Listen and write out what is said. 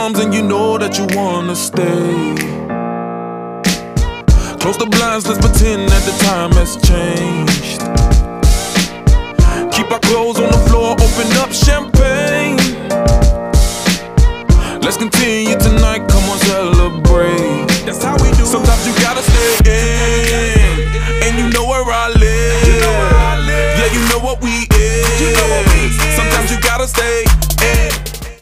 arms and you know that you wanna stay. Close the blinds, let's pretend that the time has changed. Keep our clothes on the floor, open up champagne. Let's continue tonight.